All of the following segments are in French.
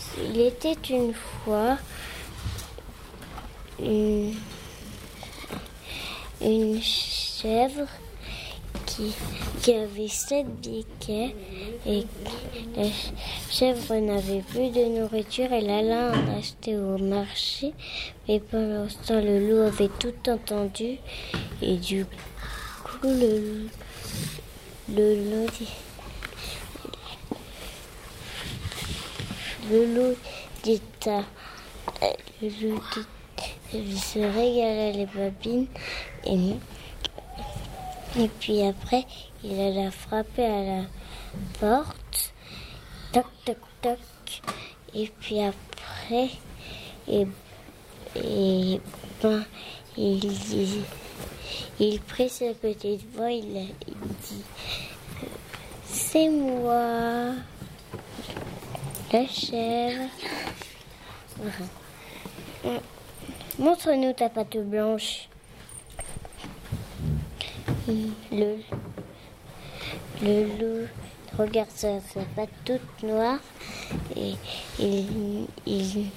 Il était une fois une chèvre qui avait 7 biquets et la chèvre n'avait plus de nourriture. Elle alla en acheter au marché, et pendant ce temps le loup avait tout entendu et du coup le loup dit il se régala les babines et puis après il alla frapper à la porte, toc toc toc, et puis après il prit sa petite voix, il dit c'est moi, la chèvre. Montre-nous ta patte blanche. Le loup regarde sa patte toute noire et il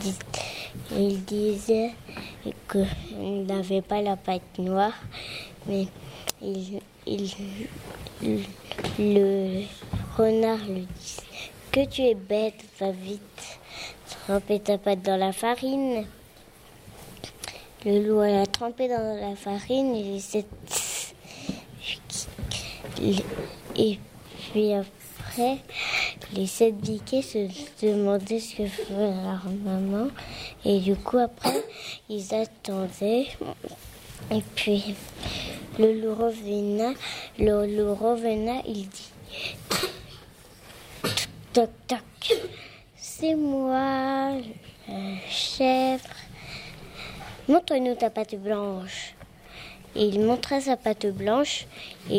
disait qu'il n'avait pas la patte noire, mais le renard lui dit que tu es bête, va vite, tremper ta patte dans la farine. Le loup alla tremper dans la farine et puis après, les 7 biquets se demandaient ce que ferait leur maman. Et du coup, après, ils attendaient. Et puis, le loup revenait, il dit toc toc, c'est moi, chèvre. Montre-nous ta patte blanche. Et il montra sa patte blanche et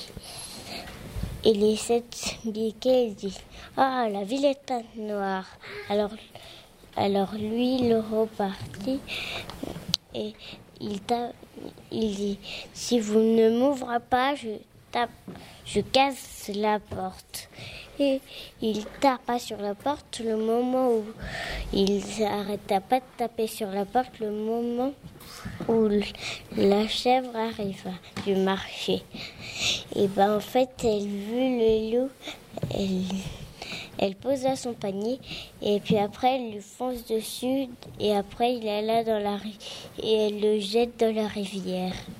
les 7 biquets, il dit ah, la vilaine patte noire. Alors lui, il repartit et il dit si vous ne m'ouvrez pas, je casse la porte. Et il tapa sur la porte. Le moment où il s'arrêta pas de taper sur la porte, le moment où la chèvre arriva du marché. Et en fait, elle vit le loup, elle posa son panier et puis après elle lui fonce dessus et après il alla dans et elle le jette dans la rivière.